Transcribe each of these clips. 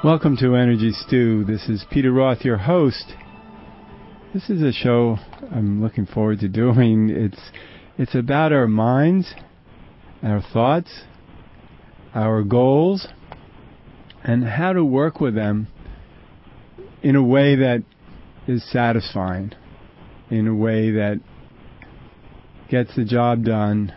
Welcome to Energy Stew. This is Peter Roth, your host. This is a show I'm looking forward to doing. It's about our minds, our thoughts, our goals, and how to work with them in a way that is satisfying, in a way that gets the job done.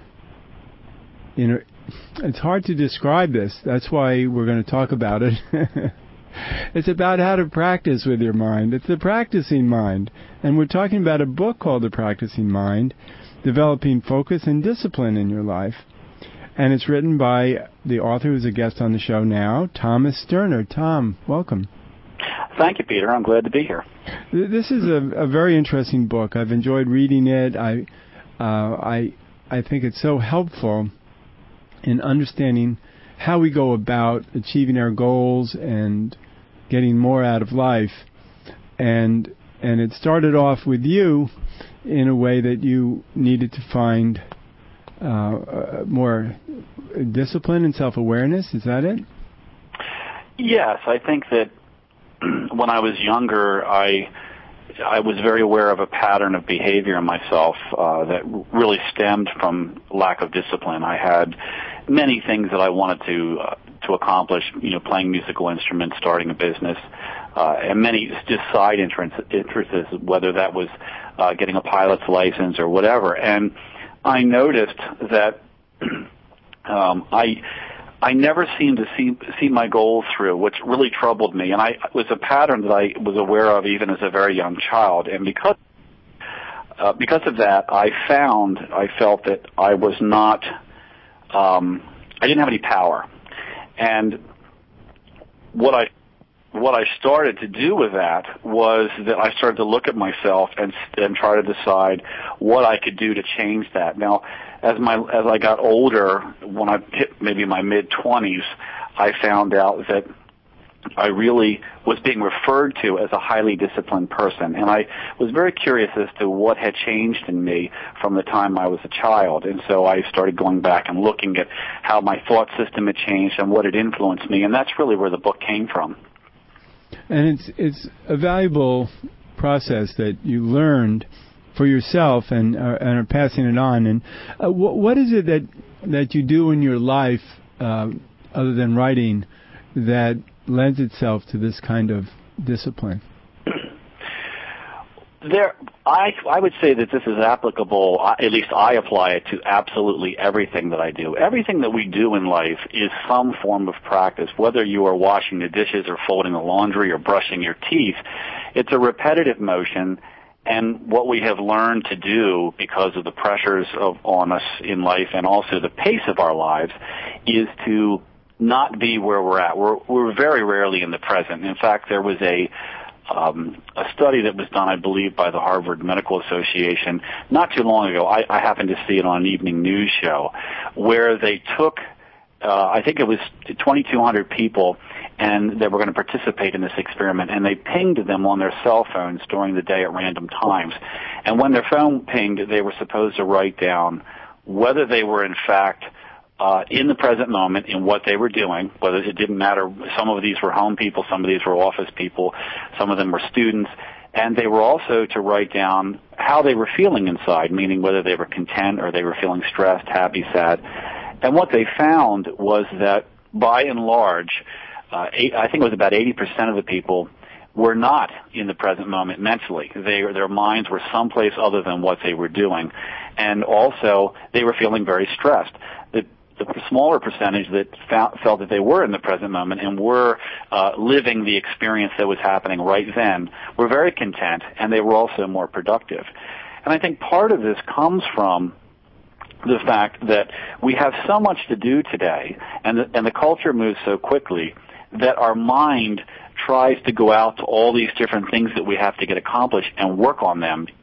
It's hard to describe this. That's why we're going to talk about it. It's about how to practice with your mind. It's the practicing mind. And we're talking about a book called The Practicing Mind, Developing Focus and Discipline in Your Life. And it's written by the author who's a guest on the show now, Thomas Sterner. Tom, welcome. Thank you, Peter. I'm glad to be here. This is a very interesting book. I've enjoyed reading it. I think it's so helpful in understanding how we go about achieving our goals and getting more out of life. And it started off with you in a way that you needed to find more discipline and self-awareness. Is that it? Yes, I think that when I was younger, I was very aware of a pattern of behavior in myself that really stemmed from lack of discipline. I had many things that I wanted to accomplish, playing musical instruments, starting a business, and many just side interests, whether that was getting a pilot's license or whatever. And I noticed that I never seemed to see my goals through, which really troubled me. And it was a pattern that I was aware of even as a very young child. And because of that, I felt that I was not, I didn't have any power. And what I started to do with that was that I started to look at myself and try to decide what I could do to change that. Now, as I got older, when I hit maybe my mid-20s, I found out that I really was being referred to as a highly disciplined person. And I was very curious as to what had changed in me from the time I was a child. And so I started going back and looking at how my thought system had changed and what had influenced me. And that's really where the book came from. And it's a valuable process that you learned for yourself and are passing it on. And what is it that you do in your life, other than writing, that lends itself to this kind of discipline? I would say that this is applicable, at least I apply it to absolutely everything that I do. Everything that we do in life is some form of practice, whether you are washing the dishes or folding the laundry or brushing your teeth. It's a repetitive motion, and what we have learned to do because of the pressures on us in life and also the pace of our lives is to not be where we're at. We're very rarely in the present. In fact, there was a study that was done, I believe, by the Harvard Medical Association not too long ago. I happened to see it on an evening news show where they took, I think it was 2,200 people, and they were going to participate in this experiment, and they pinged them on their cell phones during the day at random times. And when their phone pinged, they were supposed to write down whether they were in fact in the present moment in what they were doing, whether it didn't matter. Some of these were home people, some of these were office people, some of them were students, and they were also to write down how they were feeling inside, meaning whether they were content or they were feeling stressed, happy, sad. And what they found was that by and large, I think it was about 80% of the people were not in the present moment mentally. Their minds were someplace other than what they were doing. And also, they were feeling very stressed. The smaller percentage that felt that they were in the present moment and were living the experience that was happening right then were very content, and they were also more productive. And I think part of this comes from the fact that we have so much to do today, and the culture moves so quickly that our mind tries to go out to all these different things that we have to get accomplished and work on them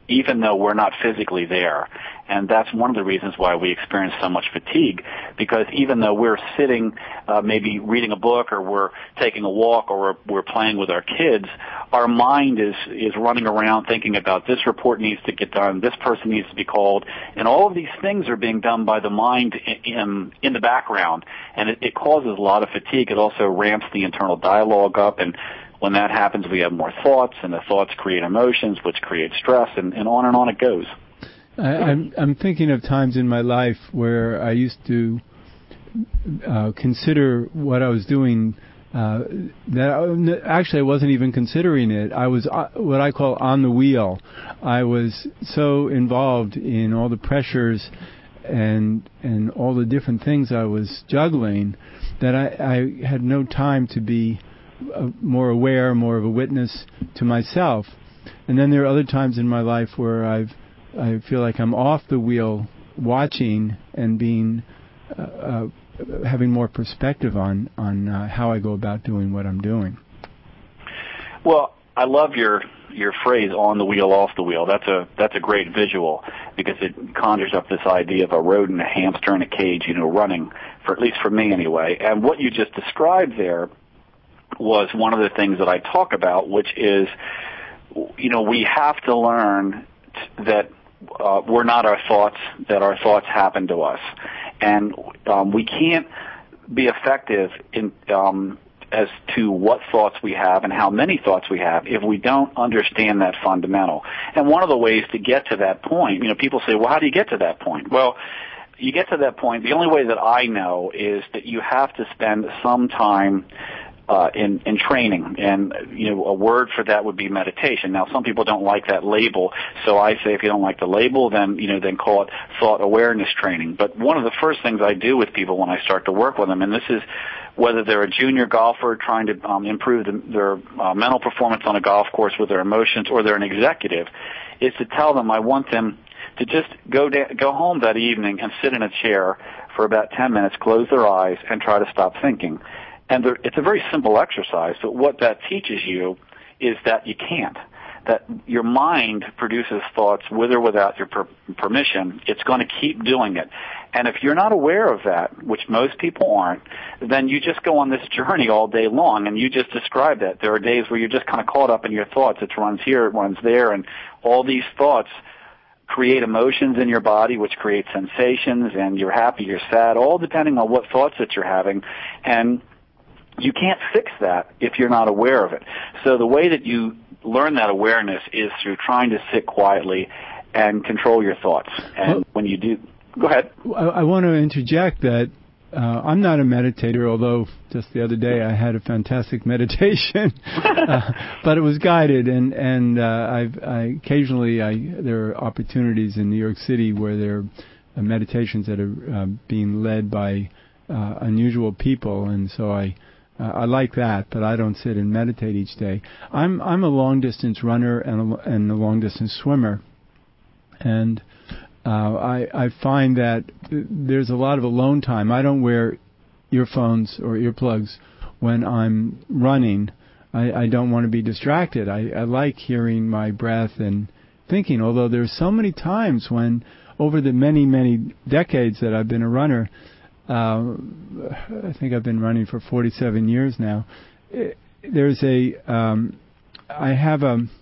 even though we're not physically there. And that's one of the reasons why we experience so much fatigue, because even though we're sitting, maybe reading a book, or we're taking a walk, or we're playing with our kids, our mind is running around thinking about this report needs to get done, this person needs to be called, and all of these things are being done by the mind in the background, and it causes a lot of fatigue. It also ramps the internal dialogue up, and when that happens, we have more thoughts, and the thoughts create emotions, which create stress, and on it goes. I'm thinking of times in my life where I used to consider what I was doing. Actually, I wasn't even considering it. I was what I call on the wheel. I was so involved in all the pressures and all the different things I was juggling that I had no time to be more aware, more of a witness to myself. And then there are other times in my life where I feel like I'm off the wheel, watching and being having more perspective on how I go about doing what I'm doing. Well, I love your phrase, on the wheel, off the wheel. That's a great visual, because it conjures up this idea of a rodent, a hamster in a cage, running, at least for me anyway. And what you just described there was one of the things that I talk about, which is, we have to learn that we're not our thoughts, that our thoughts happen to us. And we can't be effective in as to what thoughts we have and how many thoughts we have if we don't understand that fundamental. And one of the ways to get to that point, people say, well, how do you get to that point? Well, you get to that point, the only way that I know is that you have to spend some time in training, and a word for that would be meditation. Now, some people don't like that label, so I say if you don't like the label, then call it thought awareness training. But one of the first things I do with people when I start to work with them, and this is whether they're a junior golfer trying to improve their mental performance on a golf course with their emotions, or they're an executive, is to tell them I want them to just go home that evening and sit in a chair for about 10 minutes, close their eyes, and try to stop thinking. And it's a very simple exercise, but what that teaches you is that you can't. That your mind produces thoughts with or without your permission. It's going to keep doing it. And if you're not aware of that, which most people aren't, then you just go on this journey all day long, and you just described that. There are days where you're just kind of caught up in your thoughts. It runs here, it runs there, and all these thoughts create emotions in your body, which create sensations, and you're happy, you're sad, all depending on what thoughts that you're having. And you can't fix that if you're not aware of it. So the way that you learn that awareness is through trying to sit quietly and control your thoughts. And when you do, go ahead. I want to interject that I'm not a meditator, although just the other day I had a fantastic meditation, but it was guided. And I occasionally there are opportunities in New York City where there are meditations that are being led by unusual people, and so I like that, but I don't sit and meditate each day. I'm a long distance runner and a long distance swimmer, and I find that there's a lot of alone time. I don't wear earphones or earplugs when I'm running. I don't want to be distracted. I like hearing my breath and thinking. Although there's so many times when, over the many decades that I've been a runner. I think I've been running for 47 years now. I have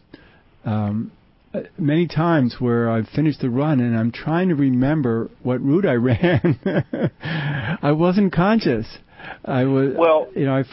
many times where I've finished the run and I'm trying to remember what route I ran. I wasn't conscious. I was. Well,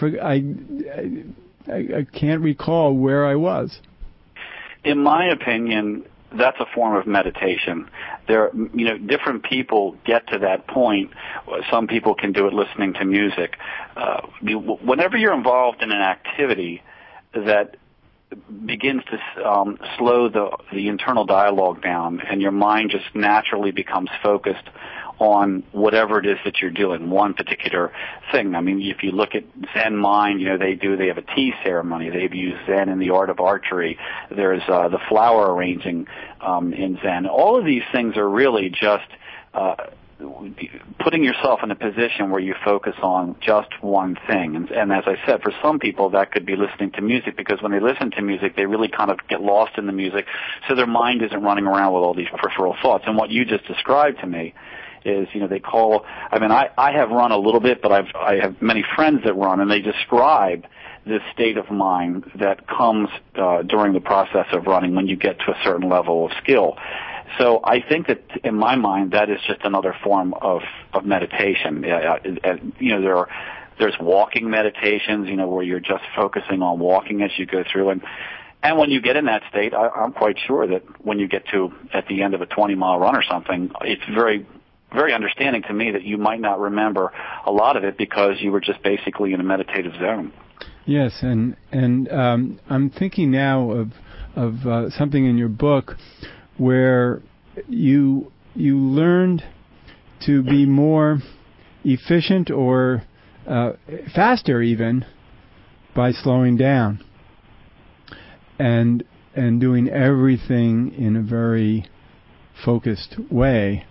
I can't recall where I was. In my opinion, that's a form of meditation. There, different people get to that point. Some people can do it listening to music. Whenever you're involved in an activity that begins to slow the internal dialogue down, and your mind just naturally becomes focused on whatever it is that you're doing, one particular thing. I mean, if you look at Zen mind, they have a tea ceremony. They've used Zen in the art of archery. There's the flower arranging in Zen. All of these things are really just putting yourself in a position where you focus on just one thing. And as I said, for some people that could be listening to music, because when they listen to music, they really kind of get lost in the music, so their mind isn't running around with all these peripheral thoughts. And what you just described to me is, I have run a little bit, but I have many friends that run, and they describe this state of mind that comes during the process of running when you get to a certain level of skill. So I think that, in my mind, that is just another form of meditation. There's walking meditations, where you're just focusing on walking as you go through. And when you get in that state, I'm quite sure that when you get to at the end of a 20-mile run or something, it's very, very understanding to me that you might not remember a lot of it because you were just basically in a meditative zone. Yes, and I'm thinking now of something in your book where you learned to be more efficient or faster even by slowing down and doing everything in a very focused way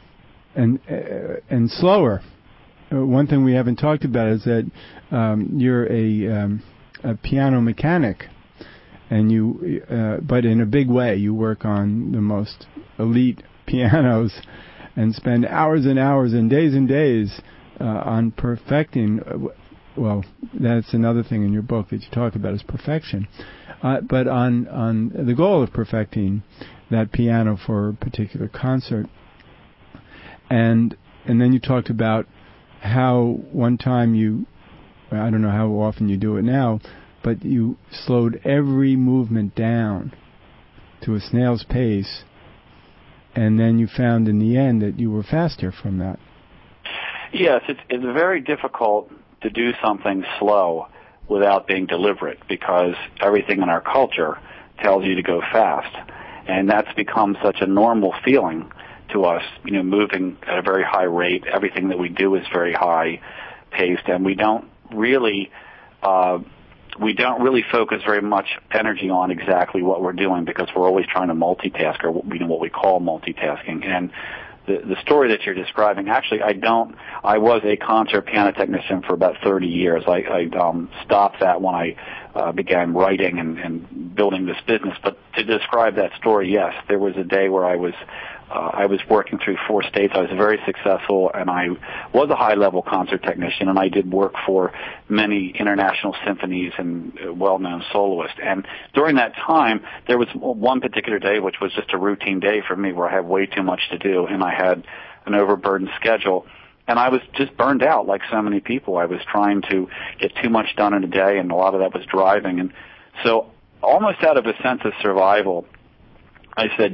and slower. One thing we haven't talked about is that you're a piano mechanic, and you, but in a big way, you work on the most elite pianos and spend hours and hours and days on perfecting. Well, that's another thing in your book that you talk about is perfection, but on the goal of perfecting that piano for a particular concert, and then you talked about how one time I don't know how often you do it now, but you slowed every movement down to a snail's pace, and then you found in the end that you were faster from that. Yes, it's very difficult to do something slow without being deliberate, because everything in our culture tells you to go fast, and that's become such a normal feeling to us, moving at a very high rate. Everything that we do is very high paced, and we don't really focus very much energy on exactly what we're doing, because we're always trying to multitask, or what we call multitasking. And the story that you're describing, actually, I was a concert piano technician for about 30 years. I stopped that when I began writing and building this business. But to describe that story, yes, there was a day where I was working through 4 states. I was very successful, and I was a high-level concert technician, and I did work for many international symphonies and well-known soloists. And during that time, there was one particular day which was just a routine day for me, where I had way too much to do, and I had an overburdened schedule. And I was just burned out like so many people. I was trying to get too much done in a day, and a lot of that was driving. And so almost out of a sense of survival, I said,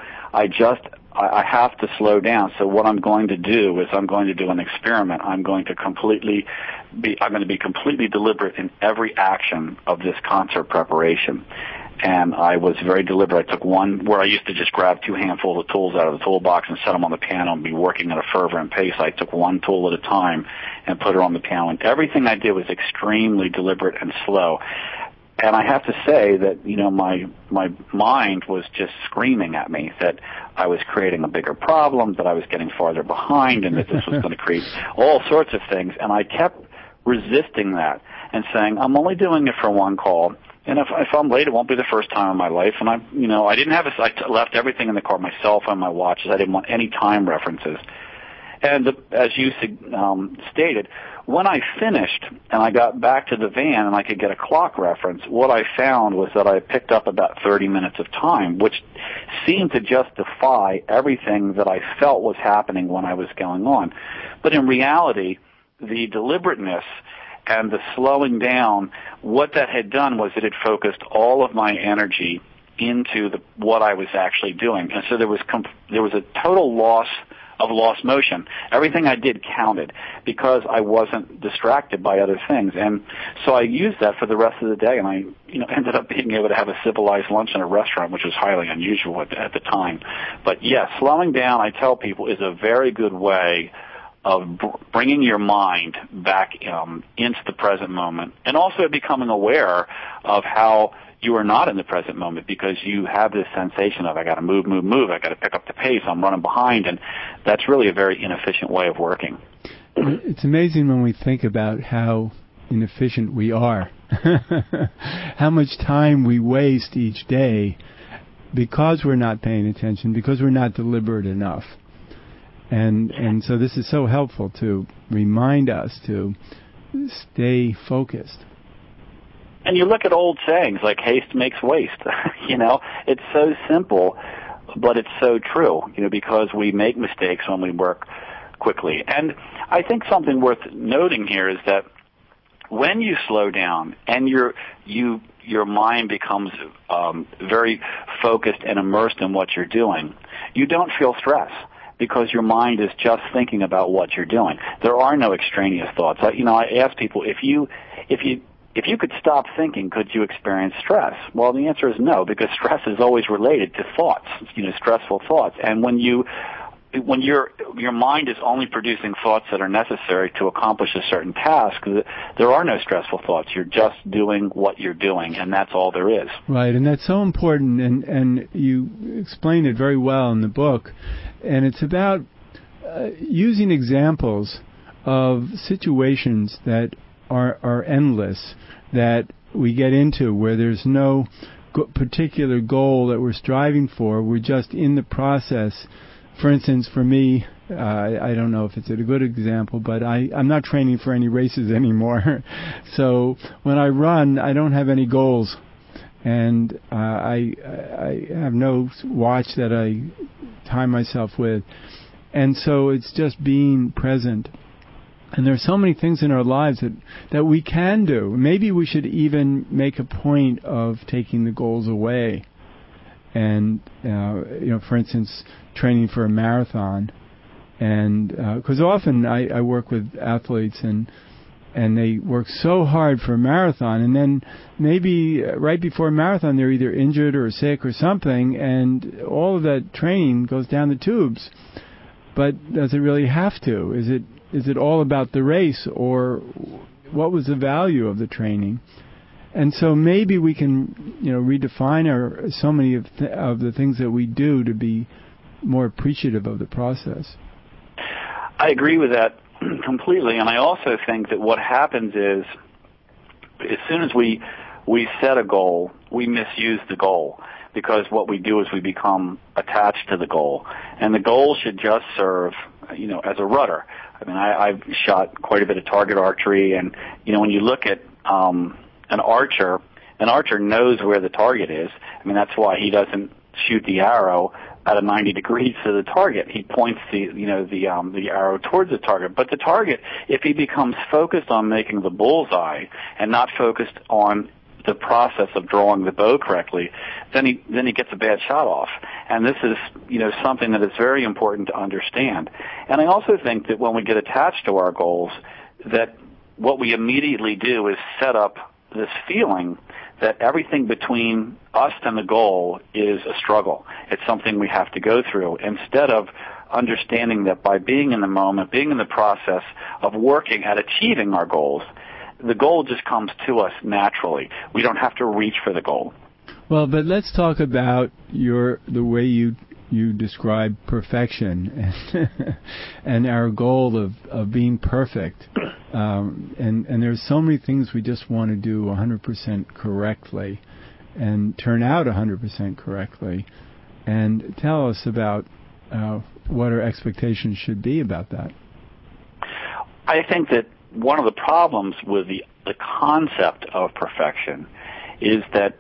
I have to slow down. So what I'm going to do is I'm going to do an experiment. I'm going to be completely deliberate in every action of this concert preparation. And I was very deliberate. I took one where I used to just grab 2 handfuls of tools out of the toolbox and set them on the piano and be working at a fervent pace. I took one tool at a time and put it on the piano. And everything I did was extremely deliberate and slow. And I have to say that, my mind was just screaming at me that I was creating a bigger problem, that I was getting farther behind, and that this was going to create all sorts of things. And I kept resisting that and saying, I'm only doing it for one call. And if I'm late, it won't be the first time in my life. And I didn't have I left everything in the car, my cell phone, my watches. I didn't want any time references. And as you stated, when I finished and I got back to the van and I could get a clock reference, what I found was that I picked up about 30 minutes of time, which seemed to justify everything that I felt was happening when I was going on. But in reality, the deliberateness and the slowing down, what that had done was it had focused all of my energy into what I was actually doing. And so there was a total loss of lost motion. Everything I did counted because I wasn't distracted by other things. And so I used that for the rest of the day, and I ended up being able to have a civilized lunch in a restaurant, which was highly unusual at the time. But yes, slowing down, I tell people, is a very good way bringing your mind back into the present moment, and also becoming aware of how you are not in the present moment because you have this sensation of I got to move, I got to pick up the pace, I'm running behind, and that's really a very inefficient way of working. It's amazing when we think about how inefficient we are, how much time we waste each day because we're not paying attention, because we're not deliberate enough. And so this is so helpful to remind us to stay focused. And you look at old sayings like haste makes waste. It's so simple, but it's so true, because we make mistakes when we work quickly. And I think something worth noting here is that when you slow down and your mind becomes very focused and immersed in what you're doing, you don't feel stress, because your mind is just thinking about what you're doing. There are no extraneous thoughts. I ask people, if you could stop thinking, could you experience stress? Well, the answer is no, because stress is always related to thoughts, stressful thoughts. And when your mind is only producing thoughts that are necessary to accomplish a certain task, there are no stressful thoughts. You're just doing what you're doing, and that's all there is. Right, and that's so important, and you explain it very well in the book. And it's about using examples of situations that are endless, that we get into where there's no particular goal that we're striving for. We're just in the process. For instance, for me, I don't know if it's a good example, but I'm not training for any races anymore. So when I run, I don't have any goals. And I have no watch that I time myself with. And so it's just being present. And there are so many things in our lives that we can do. Maybe we should even make a point of taking the goals away. And, for instance, training for a marathon. And because often I work with athletes and they work so hard for a marathon, and then maybe right before a marathon they're either injured or sick or something, and all of that training goes down the tubes. But does it really have to? Is it all about the race, or what was the value of the training? And so maybe we can, redefine so many of the things that we do to be more appreciative of the process. I agree with that completely, and I also think that what happens is, as soon as we set a goal, we misuse the goal, because what we do is we become attached to the goal, and the goal should just serve, as a rudder. I mean, I've shot quite a bit of target archery, and when you look at an archer knows where the target is. I mean, that's why he doesn't shoot the arrow at a 90 degrees to the target. He points the arrow towards the target. But the target, if he becomes focused on making the bullseye and not focused on the process of drawing the bow correctly, then he gets a bad shot off. And this is, something that is very important to understand. And I also think that when we get attached to our goals, that what we immediately do is set up this feeling that everything between us and the goal is a struggle. It's something we have to go through, instead of understanding that by being in the moment, being in the process of working at achieving our goals, the goal just comes to us naturally. We don't have to reach for the goal. Well, but let's talk about the way you describe perfection and our goal of being perfect. And there's so many things we just want to do 100% correctly and turn out 100% correctly. And tell us about what our expectations should be about that. I think that one of the problems with the concept of perfection is that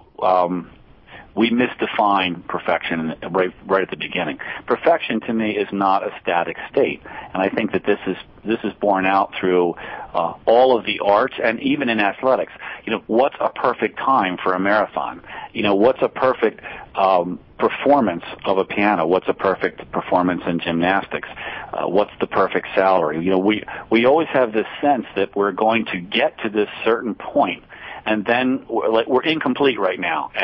we misdefine perfection right at the beginning. Perfection to me is not a static state, and I think that this is borne out through all of the arts and even in athletics. What's a perfect time for a marathon? What's a perfect performance of a piano? What's a perfect performance in gymnastics? What's the perfect salary? We always have this sense that we're going to get to this certain point, and then we're incomplete right now, and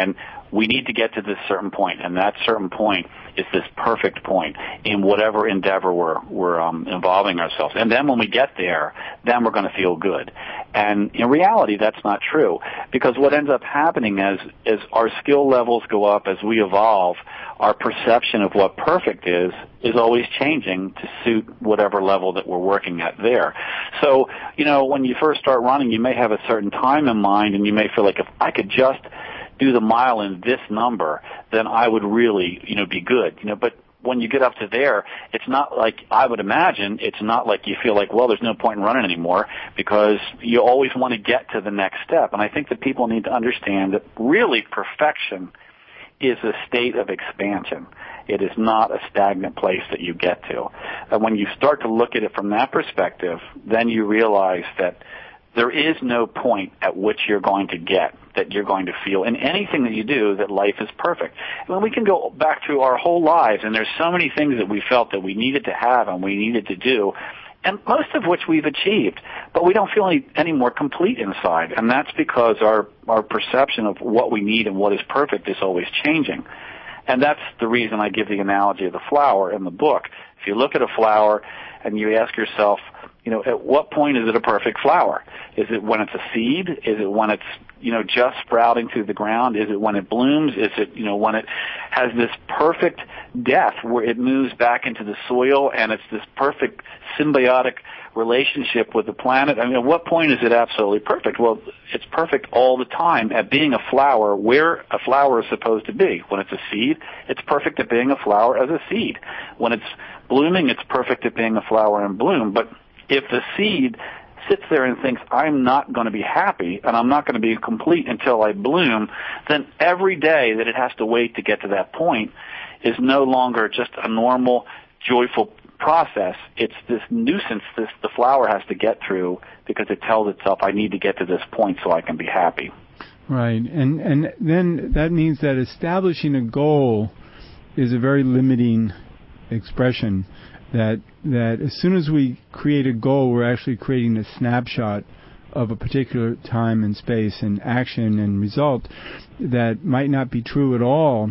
we need to get to this certain point, and that certain point is this perfect point in whatever endeavor we're involving ourselves. And then when we get there, then we're going to feel good. And in reality, that's not true, because what ends up happening as our skill levels go up, as we evolve, our perception of what perfect is always changing to suit whatever level that we're working at there. So, when you first start running, you may have a certain time in mind, and you may feel like, if I could just do the mile in this number, then I would really, be good. But when you get up to there, it's not like, I would imagine, it's not like you feel like, well, there's no point in running anymore, because you always want to get to the next step. And I think that people need to understand that really perfection is a state of expansion. It is not a stagnant place that you get to. And when you start to look at it from that perspective, then you realize that there is no point at which you're going to get, that you're going to feel in anything that you do, that life is perfect. When we can go back through our whole lives, and there's so many things that we felt that we needed to have and we needed to do, and most of which we've achieved, but we don't feel any more complete inside. And that's because our perception of what we need and what is perfect is always changing. And that's the reason I give the analogy of the flower in the book. If you look at a flower and you ask yourself, at what point is it a perfect flower? Is it when it's a seed? Is it when it's, just sprouting through the ground? Is it when it blooms? Is it, when it has this perfect death where it moves back into the soil and it's this perfect symbiotic relationship with the planet? I mean, at what point is it absolutely perfect? Well, it's perfect all the time at being a flower where a flower is supposed to be. When it's a seed, it's perfect at being a flower as a seed. When it's blooming, it's perfect at being a flower and bloom. But if the seed sits there and thinks, I'm not going to be happy and I'm not going to be complete until I bloom, then every day that it has to wait to get to that point is no longer just a normal, joyful process. It's this nuisance the flower has to get through, because it tells itself, I need to get to this point so I can be happy. Right. And then that means that establishing a goal is a very limiting expression. That as soon as we create a goal, we're actually creating a snapshot of a particular time and space and action and result that might not be true at all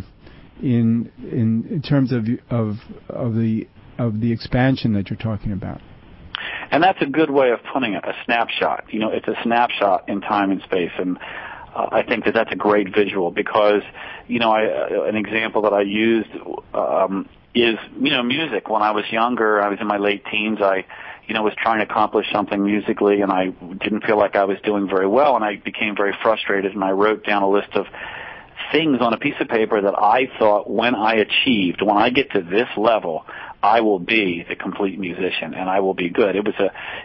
in terms of the expansion that you're talking about. And that's a good way of putting it, a snapshot. It's a snapshot in time and space, and I think that that's a great visual, because an example that I used is music. When I was younger, I was in my late teens, I was trying to accomplish something musically, and I didn't feel like I was doing very well, and I became very frustrated, and I wrote down a list of things on a piece of paper that I thought, when I get to this level, I will be the complete musician and I will be good. It was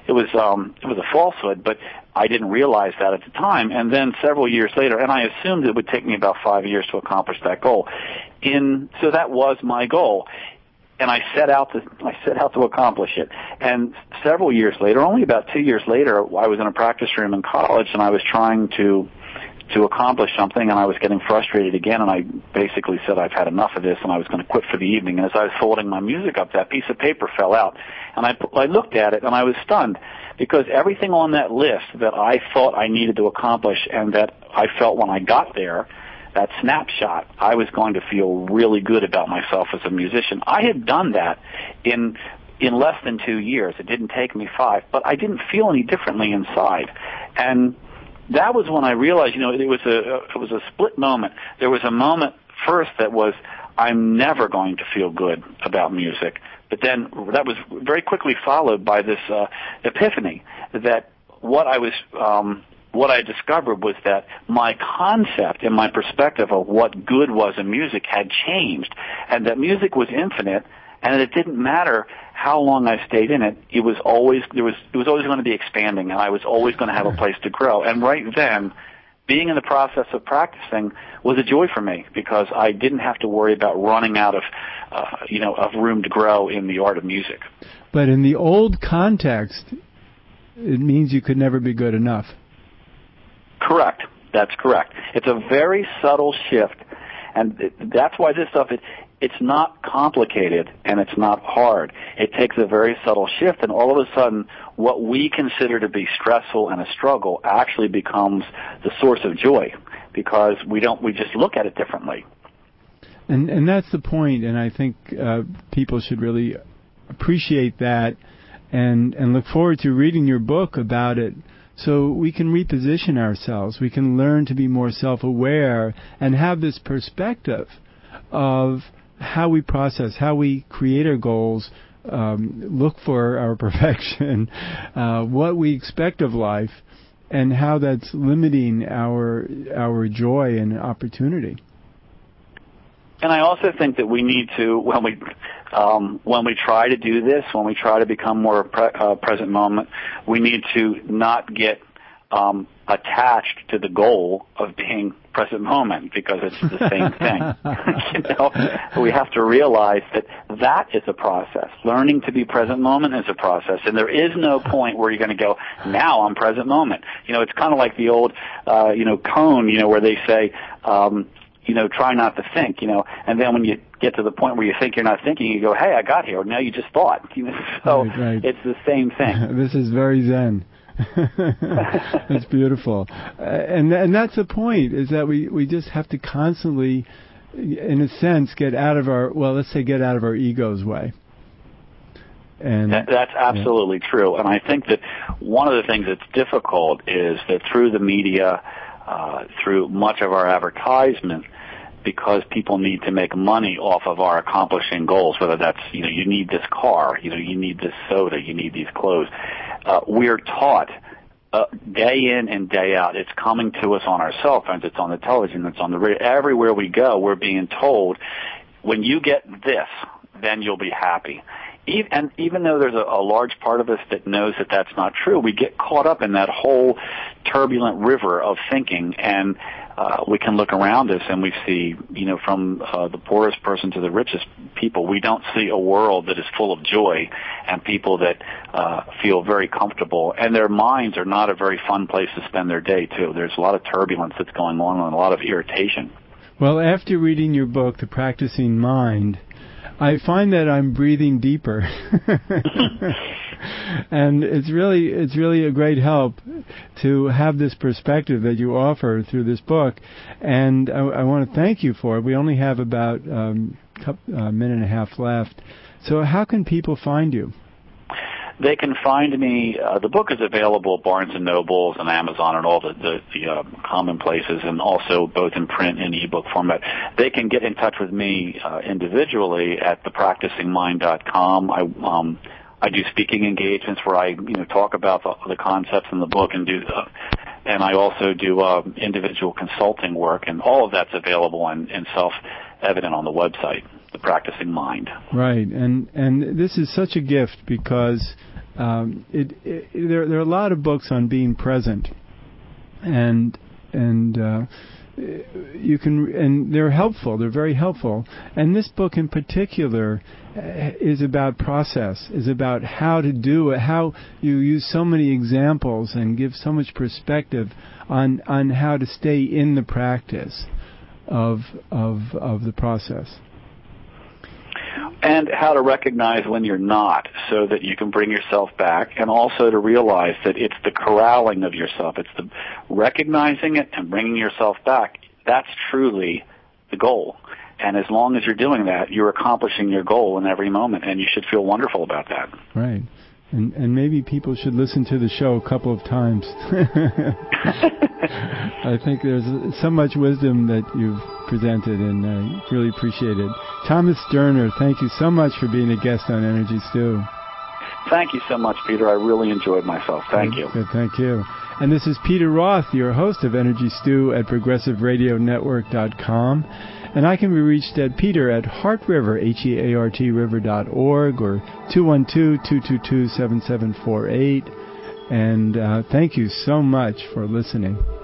a falsehood, but I didn't realize that at the time. And then several years later, and I assumed it would take me about 5 years to accomplish that goal. So that was my goal. And I set out to accomplish it. And several years later, only about 2 years later, I was in a practice room in college, and I was trying to accomplish something, and I was getting frustrated again, and I basically said I've had enough of this, and I was going to quit for the evening. And as I was folding my music up, that piece of paper fell out, and I looked at it, and I was stunned, because everything on that list that I thought I needed to accomplish and that I felt when I got there, that snapshot, I was going to feel really good about myself as a musician. I had done that in less than 2 years. It didn't take me 5, but I didn't feel any differently inside. And that was when I realized, it was a split moment. There was a moment first that was, I'm never going to feel good about music. But then that was very quickly followed by this epiphany that what I discovered was that my concept and my perspective of what good was in music had changed, and that music was infinite, and it didn't matter how long I stayed in it. It was always going to be expanding, and I was always going to have a place to grow. And right then, being in the process of practicing was a joy for me, because I didn't have to worry about running out of room to grow in the art of music. But in the old context, it means you could never be good enough. Correct. That's correct. It's a very subtle shift, and that's why this stuff, it's not complicated and it's not hard. It takes a very subtle shift, and all of a sudden what we consider to be stressful and a struggle actually becomes the source of joy, because we just look at it differently. And that's the point, and I think people should really appreciate that and look forward to reading your book about it, so we can reposition ourselves. We can learn to be more self-aware and have this perspective of how we process, how we create our goals, look for our perfection, what we expect of life, and how that's limiting our joy and opportunity. And I also think that we need to, when we try to do this, when we try to become more present moment, we need to not get attached to the goal of being present moment, because it's the same thing. We have to realize that is a process. Learning to be present moment is a process, and there is no point where you're going to go, now I'm present moment. It's kind of like the old, cone, where they say, try not to think, and then when you get to the point where you think you're not thinking, you go, hey, I got here. Now you just thought. So right. It's the same thing. This is very Zen. That's beautiful. And that's the point, is that we just have to constantly, in a sense, get out of our ego's way. And that's absolutely true. And I think that one of the things that's difficult is that through the media, through much of our advertisement, because people need to make money off of our accomplishing goals, whether that's, you need this car, you need this soda, you need these clothes. We're taught day in and day out. It's coming to us on our cell phones, it's on the television, it's on the radio. Everywhere we go, we're being told, when you get this, then you'll be happy. And even though there's a large part of us that knows that that's not true, we get caught up in that whole turbulent river of thinking, and we can look around us and we see, from the poorest person to the richest people, we don't see a world that is full of joy and people that feel very comfortable. And their minds are not a very fun place to spend their day, too. There's a lot of turbulence that's going on and a lot of irritation. Well, after reading your book, The Practicing Mind, I find that I'm breathing deeper. And it's really a great help to have this perspective that you offer through this book. And I want to thank you for it. We only have about a minute and a half left. So how can people find you? They can find me. The book is available at Barnes & Noble and Amazon and all the common places, and also both in print and ebook format. They can get in touch with me individually at thepracticingmind.com. I do speaking engagements where I talk about the concepts in the book, and I also do individual consulting work, and all of that's available and self-evident on the website, The Practicing Mind. Right, and this is such a gift, because there are a lot of books on being present, and you can, and they're helpful. They're very helpful. And this book in particular is about process, is about how to do it, how you use so many examples and give so much perspective on how to stay in the practice of the process. And how to recognize when you're not, so that you can bring yourself back, and also to realize that it's the corralling of yourself. It's the recognizing it and bringing yourself back. That's truly the goal. And as long as you're doing that, you're accomplishing your goal in every moment, and you should feel wonderful about that. Right. And maybe people should listen to the show a couple of times. I think there's so much wisdom that you've presented, and I really appreciate it. Thomas Sterner, thank you so much for being a guest on Energy Stew. Thank you so much, Peter. I really enjoyed myself. Thank you. Good, thank you. And this is Peter Roth, your host of Energy Stew at ProgressiveRadioNetwork.com. And I can be reached at Peter at HeartRiver, HeartRiver.org, or 212-222-7748. And thank you so much for listening.